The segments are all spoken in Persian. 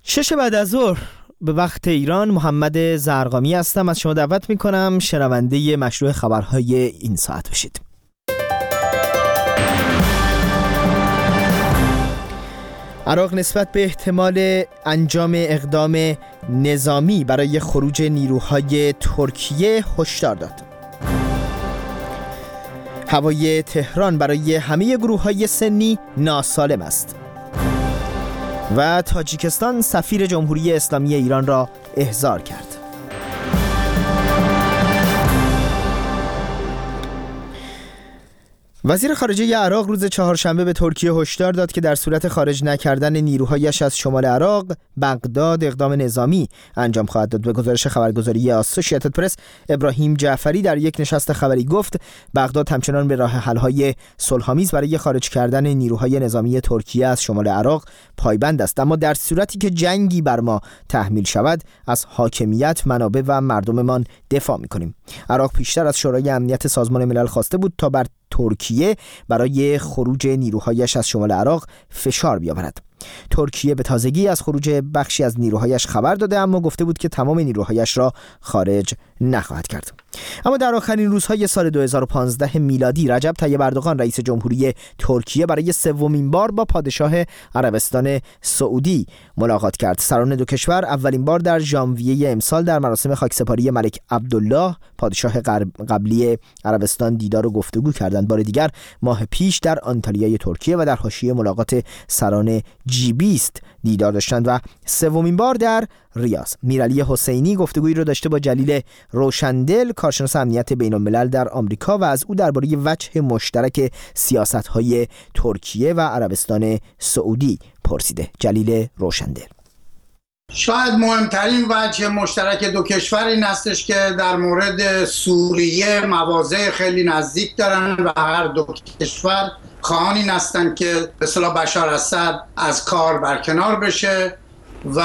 6 بعد از ظهر به وقت ایران، محمد زرقامی هستم. از شما دعوت میکنم شنونده مشروع خبرهای این ساعت بشید. عراق نسبت به احتمال انجام اقدام نظامی برای خروج نیروهای ترکیه هشدار داد. هوای تهران برای همه گروه‌های سنی ناسالم است. و تاجیکستان سفیر جمهوری اسلامی ایران را احضار کرد. وزیر خارجه عراق روز چهارشنبه به ترکیه هشدار داد که در صورت خارج نکردن نیروهایش از شمال عراق، بغداد اقدام نظامی انجام خواهد داد. به گزارش خبرگزاری آسوشییتد پرس، ابراهیم جعفری در یک نشست خبری گفت بغداد همچنان به راه حل‌های صلح‌آمیز برای خارج کردن نیروهای نظامی ترکیه از شمال عراق پایبند است، اما در صورتی که جنگی بر ما تحمیل شود از حاکمیت، منابع و مردممان دفاع می‌کنیم. عراق پیشتر از شورای امنیت سازمان ملل خواسته بود تا بر ترکیه برای خروج نیروهایش از شمال عراق فشار بیاورد. ترکیه به تازگی از خروج بخشی از نیروهایش خبر داده، اما گفته بود که تمام نیروهایش را خارج نخواهد کرد. اما در آخرین روزهای سال 2015 میلادی، رجب طیب اردوغان رئیس جمهوری ترکیه برای سومین بار با پادشاه عربستان سعودی ملاقات کرد. سران دو کشور اولین بار در ژانویه امسال در مراسم خاکسپاری ملک عبدالله پادشاه قبلی عربستان دیدار و گفتگو کردند. بار دیگر ماه پیش در آنتالیای ترکیه و در حاشیه ملاقات سران G20 دیدار داشتند و سومین بار در ریاض. میرعلی حسینی گفتگویی را داشته با جلیل روشندل، کارشناس امنیت بین الملل در آمریکا، و از او درباره وجه مشترک سیاست‌های ترکیه و عربستان سعودی پرسیده. جلیل روشندل: شاید مهمترین وجه مشترک دو کشور این هستش که در مورد سوریه مواضع خیلی نزدیک دارن و هر دو کشور خواهان این هستن که به اصطلاح بشار اسد از کار برکنار بشه و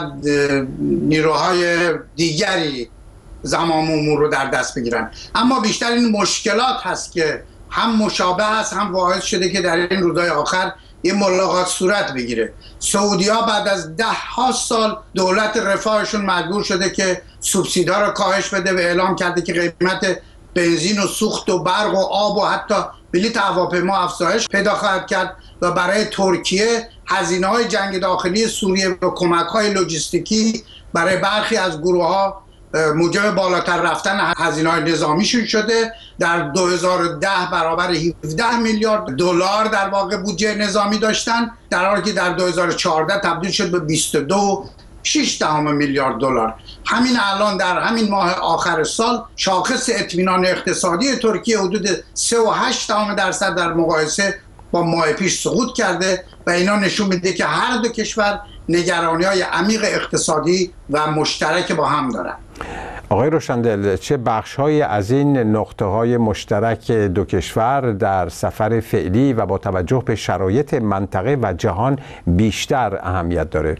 نیروهای دیگری زمام امور رو در دست بگیرن. اما بیشتر این مشکلات هست که هم مشابه هست، هم باعث شده که در این روزهای آخر این ملاقات صورت بگیره. سعودی‌ها بعد از 10 سال دولت رفاهشون مجبور شده که سوبسیدها رو کاهش بده و اعلام کرده که قیمت بنزین و سوخت و برق و آب و حتی بلیط هواپیما افزایش پیدا خواهد کرد و برای ترکیه هزینه‌های جنگ داخلی سوریه و کمک‌های لوجستیکی برای برخی از گروه‌ها موجب بالاتر رفتن هزینه‌های نظامیشون شده. در 2010 برابر 17 میلیارد دلار در واقع بودجه نظامی داشتن، در حالی که در 2014 تبدیل شد به 22.6 میلیارد دلار. همین الان در همین ماه آخر سال شاخص اطمینان اقتصادی ترکیه حدود 3.8% در مقایسه با ماه پیش سقوط کرده و اینا نشون میده که هر دو کشور نگرانی‌های عمیق اقتصادی و مشترک با هم دارن. آقای روشندل، چه بخش‌هایی از این نقطه‌های مشترک دو کشور در سفر فعلی و با توجه به شرایط منطقه و جهان بیشتر اهمیت داره؟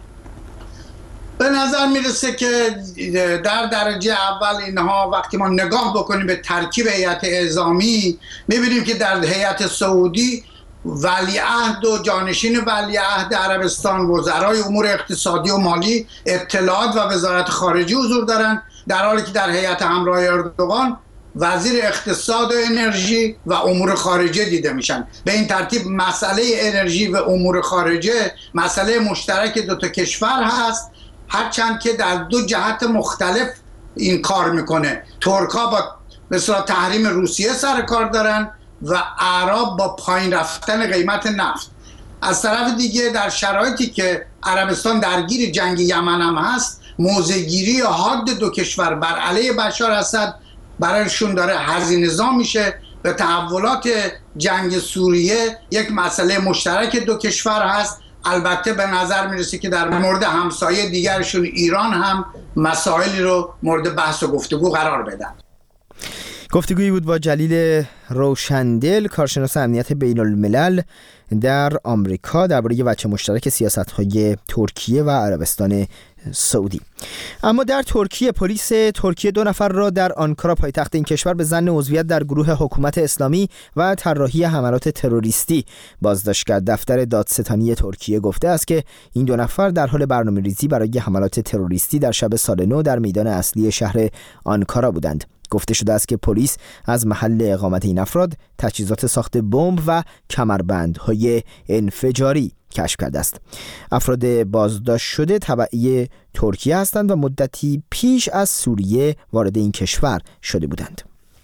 به نظر میرسه که در درجه اول اینها وقتی ما نگاه بکنیم به ترکیب هیئت اعزامی میبینیم که در هیئت سعودی ولیعهد و جانشین ولیعهد عربستان، وزرای امور اقتصادی و مالی، اطلاعات و وزارت خارجه حضور دارند، در حالی که در هیئت همراه اردوغان وزیر اقتصاد و انرژی و امور خارجه دیده میشن. به این ترتیب مسئله انرژی و امور خارجه مسئله مشترک دو تا کشور هست، هرچند که در دو جهت مختلف این کار میکنه. ترک‌ها با مثلا تحریم روسیه سر کار دارن و اعراب با پایین رفتن قیمت نفت. از طرف دیگه در شرایطی که عربستان درگیر جنگ یمن هم هست، موضع‌گیری حاد دو کشور بر علیه بشار اسد برایشون داره هزینه‌زا میشه و تحولات جنگ سوریه یک مسئله مشترک دو کشور هست. البته به نظر میرسه که در مورد همسایه دیگرشون ایران هم مسائلی رو مورد بحث و گفتگو قرار بدن. گفتگویی بود با جلیل روشندل، کارشناس امنیت بین الملل در آمریکا، درباره وجه مشترک سیاست‌های ترکیه و عربستان سعودی. اما در ترکیه، پلیس ترکیه 2 نفر را در آنکارا پایتخت این کشور به ظن عضویت در گروه حکومت اسلامی و طراحی حملات تروریستی بازداشت کرد. دفتر دادستانی ترکیه گفته است که این 2 نفر در حال برنامه‌ریزی برای حملات تروریستی در شب سال نو در میدان اصلی شهر آنکارا بودند. گفته شده است که پلیس از محل اقامت این افراد تجهیزات ساخت بمب و کمربندهای انفجاری کشف کرده است. افراد بازداشت شده تبعی ترکیه هستند و مدتی پیش از سوریه وارد این کشور شده بودند.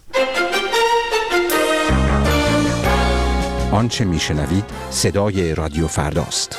آنچه میشنوید صدای رادیو فرداست.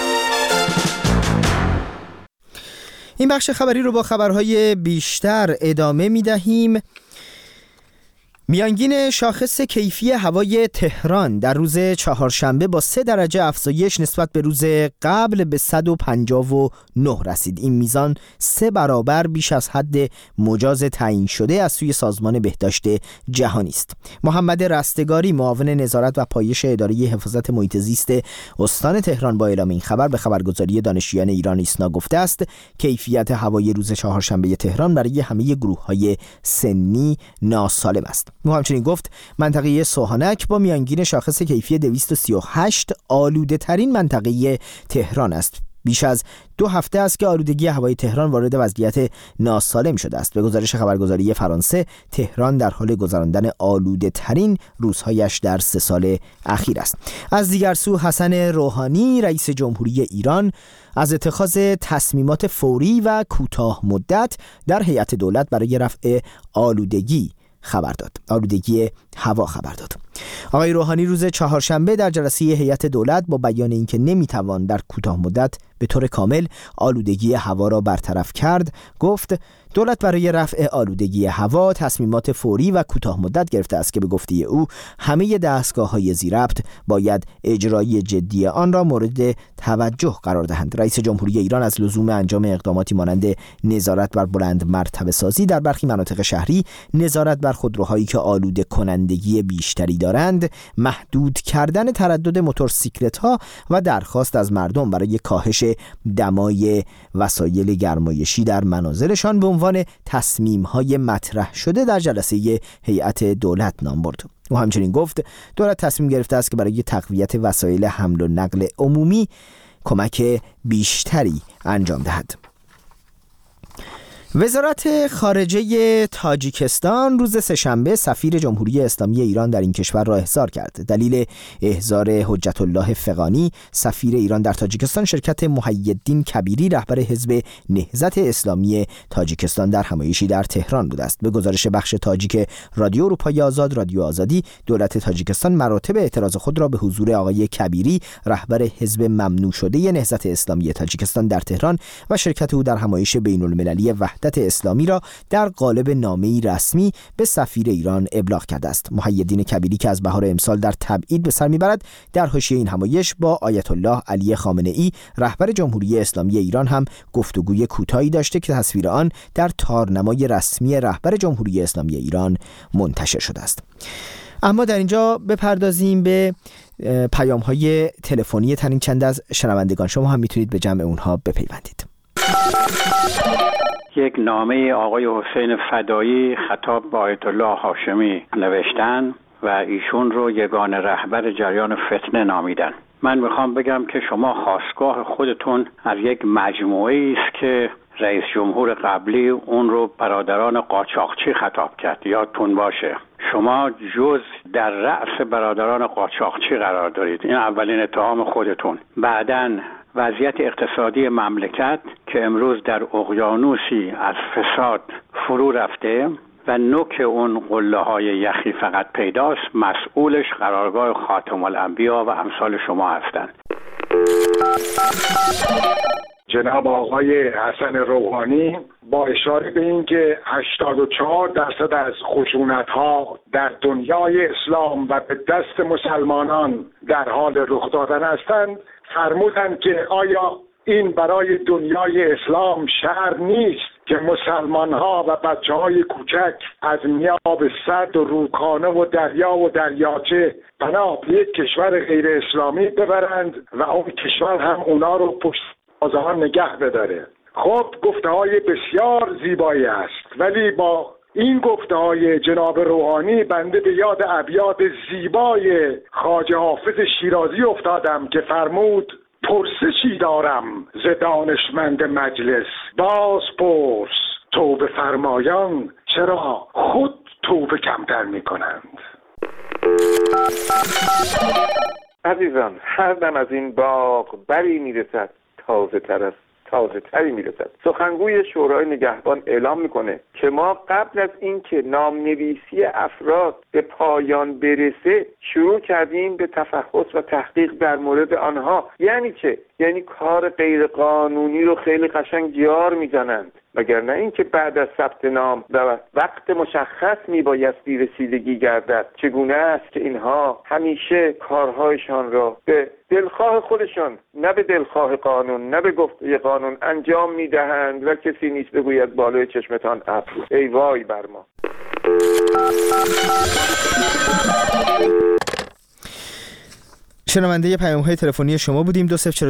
این بخش خبری رو با خبرهای بیشتر ادامه می‌دهیم. میانگین شاخص کیفی هوای تهران در روز چهارشنبه با 3 درجه افزایش نسبت به روز قبل به 159 رسید. این میزان 3 برابر بیش از حد مجاز تعیین شده از سوی سازمان بهداشت جهانی است. محمد رستگاری، معاون نظارت و پایش اداره حفاظت محیط زیست استان تهران، با اعلام این خبر به خبرگزاری دانشجویان ایران ایسنا گفته است کیفیت هوای روز چهارشنبه تهران برای همه گروه‌های سنی ناسالم است. او همچنین گفت منطقه سوهانک با میانگین شاخص کیفی 238 آلوده ترین منطقه تهران است. بیش از 2 هفته است که آلودگی هوای تهران وارد وضعیت ناسالم شده است. به گزارش خبرگزاری فرانسه، تهران در حال گذراندن آلوده ترین روزهایش در 3 سال اخیر است. از دیگر سو، حسن روحانی، رئیس جمهوری ایران، از اتخاذ تصمیمات فوری و کوتاه مدت در هیئت دولت برای رفع آلودگی هوا خبر داد. آقای روحانی روز چهارشنبه در جلسه هیئت دولت با بیان اینکه نمیتوان در کوتاه مدت به طور کامل آلودگی هوا را برطرف کرد، گفت دولت برای رفع آلودگی هوا تصمیمات فوری و کوتاه مدت گرفته است که به گفته او همه دستگاه‌های ذی‌ربط باید اجرای جدی آن را مورد توجه قرار دهند. رئیس جمهوری ایران از لزوم انجام اقداماتی مانند نظارت بر بلند مرتبه سازی در برخی مناطق شهری، نظارت بر خودروهایی که آلوده کنندگی بیشتری دارند، محدود کردن تردد موتورسیکلت‌ها و درخواست از مردم برای کاهش دمای وسایل گرمایشی در منازلشان به عنوان تصمیم‌های مطرح شده در جلسه هیئت دولت نام برد. او همچنین گفت دولت تصمیم گرفته است که برای تقویت وسایل حمل و نقل عمومی کمک بیشتری انجام دهد. وزارت خارجه تاجیکستان روز سه‌شنبه سفیر جمهوری اسلامی ایران در این کشور را احضار کرد. دلیل احضار حجت الله فغانی، سفیر ایران در تاجیکستان، شرکت محی‌الدین کبیری، رهبر حزب نهضت اسلامی تاجیکستان، در همایشی در تهران بوده است. به گزارش بخش تاجیک رادیو اروپای آزاد، رادیو آزادی، دولت تاجیکستان مراتب اعتراض خود را به حضور آقای کبیری، رهبر حزب ممنوع شده نهضت اسلامی تاجیکستان در تهران و شرکت او در همایش بین‌المللی وحدت اسلامی را در قالب نامه‌ای رسمی به سفیر ایران ابلاغ کرده است. محی‌الدین کبیری که از بهار امسال در تبعید به سر میبرد، در حاشیه این همایش با آیت الله علی خامنه‌ای، رهبر جمهوری اسلامی ایران، هم گفتگوی کوتاهی داشته که تصویر آن در تارنمای رسمی رهبر جمهوری اسلامی ایران منتشر شده است. اما در اینجا بپردازیم به پیام‌های تلفنی ترین چند از شنوندگان. شما هم میتونید به جمع اونها بپیوندید. یک نامه آقای حسین فدایی خطاب به آیت الله هاشمی نوشتن و ایشون رو یگانه رهبر جریان فتنه نامیدن. من میخوام بگم که شما خاستگاه خودتون از یک مجموعه است که رئیس جمهور قبلی اون رو برادران قاچاقچی خطاب کرد. یادتون باشه شما جز در رأس برادران قاچاقچی قرار دارید. این اولین اتهام خودتون. بعداً وضعیت اقتصادی مملکت که امروز در اقیانوسی از فساد فرو رفته و نوک اون قله‌های یخی فقط پیداست، مسئولش قرارگاه خاتم الانبیا و امثال شما هستند. جناب آقای حسن روحانی با اشاره به اینکه 84% از خشونت‌ها در دنیای اسلام و به دست مسلمانان در حال رخ دادن هستند، فرمودند که آیا این برای دنیای اسلام شرم نیست که مسلمان‌ها و بچه‌های کوچک از میاب سد و رودخانه و دریا و دریاچه پناه به یک کشور غیر اسلامی ببرند و اون کشور هم اونا رو پشت بازار نگه بداره. خب گفته‌های بسیار زیبایی است، ولی با این گفته‌های جناب روحانی بنده به یاد ابیات زیبای خواجه حافظ شیرازی افتادم که فرمود: پرسشی دارم ز دانشمند مجلس، باز پرس توبه فرمایان چرا خود توبه کمتر می‌کنند. عزیزان، هر دم از این باغ بری میرسد تازه تری میرسد. سخنگوی شورای نگهبان اعلام میکنه که ما قبل از اینکه نامنویسی افراد به پایان برسه شروع کردیم به تفحص و تحقیق در مورد آنها. یعنی چه؟ یعنی کار غیر قانونی رو خیلی قشنگ جار میزنند، وگرنه اینکه بعد از ثبت نام و وقت مشخص میبایستی رسیدگی گردد. چگونه است که اینها همیشه کارهایشان را به دلخواه خودشان، نه به دلخواه قانون، نه به گفته قانون انجام میدهند و کسی نیست بگوید بالای چشمتان ابرو. ای وای بر ما. شنونده پیام‌های تلفنی شما بودیم.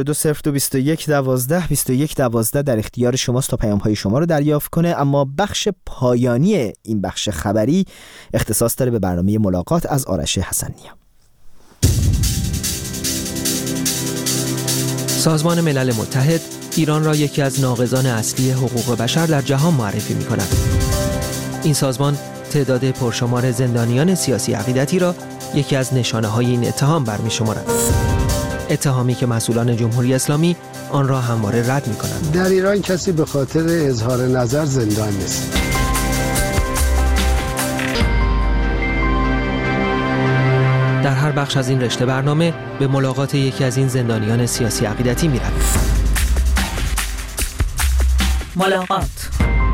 2042022112 در اختیار شماست تا پیام‌های شما رو دریافت کنه. اما بخش پایانی این بخش خبری اختصاص داره به برنامه ملاقات از آرش حسن‌نیا. سازمان ملل متحد ایران را یکی از ناقضان اصلی حقوق بشر در جهان معرفی می‌کند. این سازمان تعداد پرشمار زندانیان سیاسی عقیدتی را یکی از نشانه‌های این اتهام برمی‌شمارد. اتهامی که مسئولان جمهوری اسلامی آن را همواره رد می‌کنند. در ایران کسی به خاطر اظهار نظر زندان نیست. در هر بخش از این رشته برنامه به ملاقات یکی از این زندانیان سیاسی عقیدتی می‌رویم. ملاقات.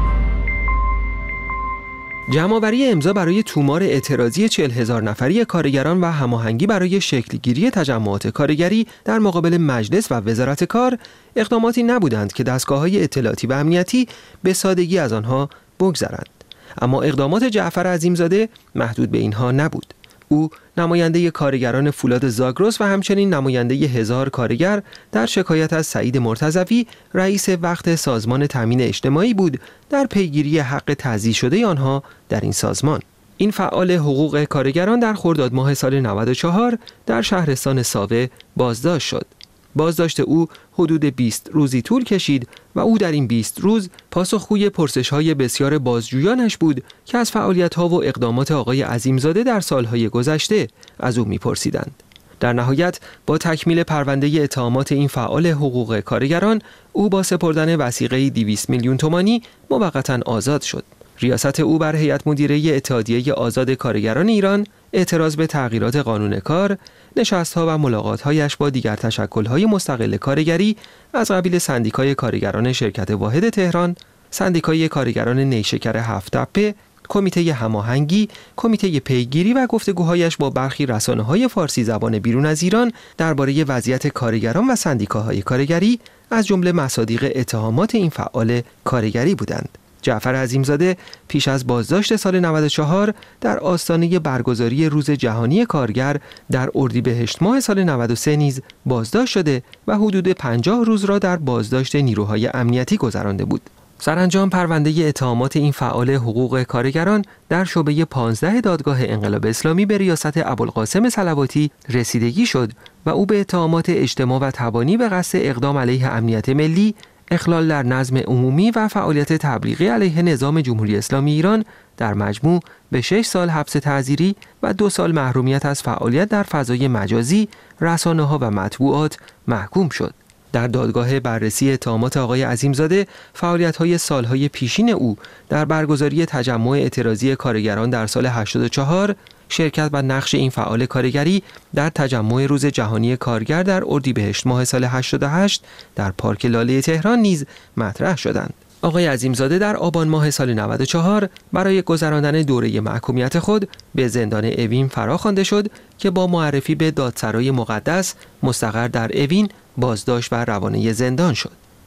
جمع‌آوری امضا برای تومار اعتراضی 40,000 نفری کارگران و هماهنگی برای شکلگیری تجمعات کارگری در مقابل مجلس و وزارت کار اقداماتی نبودند که دستگاه‌های اطلاعاتی و امنیتی به سادگی از آنها بگذرند. اما اقدامات جعفر عظیمزاده محدود به اینها نبود. او نماینده کارگران فولاد زاگرس و همچنین نماینده 1000 کارگر در شکایت از سعید مرتضوی رئیس وقت سازمان تامین اجتماعی بود در پیگیری حق تعزیه شده آنها در این سازمان. این فعال حقوق کارگران در خرداد ماه سال 94 در شهرستان ساوه بازداشت شد. بازداشت او حدود 20 روزی طول کشید و او در این 20 روز پاسخگوی پرسش‌های بسیار بازجویانش بود که از فعالیت‌ها و اقدامات آقای عظیمزاده در سالهای گذشته از او می‌پرسیدند. در نهایت با تکمیل پرونده اتهامات این فعال حقوق کارگران، او با سپردن وثیقه 200 میلیون تومانی موقتا آزاد شد. ریاست او بر هیئت مدیره اتحادیه آزاد کارگران ایران، اعتراض به تغییرات قانون کار، نشست‌ها و ملاقات‌هایش با دیگر تشکل‌های مستقل کارگری از قبیل سندیکای کارگران شرکت واحد تهران، سندیکای کارگران نیشکر هفت تپه، کمیته هماهنگی، کمیته پیگیری و گفتگوهایش با برخی رسانه‌های فارسی زبان بیرون از ایران درباره وضعیت کارگران و سندیکاهای کارگری از جمله مصادیق اتهامات این فعال کارگری بودند. جعفر عظیمزاده پیش از بازداشت سال 94 در آستانه برگزاری روز جهانی کارگر در اردیبهشت ماه سال 93 نیز بازداشت شده و حدود 50 روز را در بازداشت نیروهای امنیتی گذرانده بود. سرانجام پرونده اتهامات این فعال حقوق کارگران در شعبه 15 دادگاه انقلاب اسلامی به ریاست ابوالقاسم صلواتی رسیدگی شد و او به اتهامات اجتماع و تبانی به قصد اقدام علیه امنیت ملی، اخلال در نظم عمومی و فعالیت تبلیغی علیه نظام جمهوری اسلامی ایران در مجموع به 6 سال حبس تعزیری و 2 سال محرومیت از فعالیت در فضای مجازی، رسانه‌ها و مطبوعات محکوم شد. در دادگاه بررسی اتهامات آقای عظیمزاده، فعالیت‌های سالهای پیشین او در برگزاری تجمع اعتراضی کارگران در سال 84، شرکت و نقش این فعال کارگری در تجمع روز جهانی کارگر در اردیبهشت ماه سال 88 در پارک لاله تهران نیز مطرح شدند. آقای عظیمزاده در آبان ماه سال 94 برای گذراندن دوره محکومیت خود به زندان اوین فراخوانده شد که با معرفی به دادسرای مقدس مستقر در اوین بازداشت و روانه زندان شد.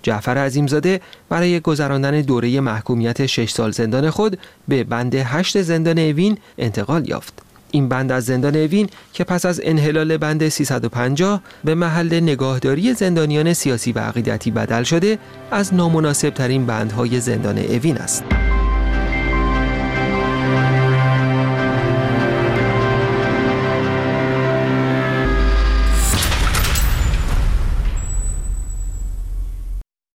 جعفر عظیمزاده برای گذراندن دوره محکومیت 6 سال زندان خود به بند 8 زندان اوین انتقال یافت. این بند از زندان اوین که پس از انحلال بند 350 به محل نگاهداری زندانیان سیاسی و عقیدتی بدل شده، از نامناسب ترین بندهای زندان اوین است.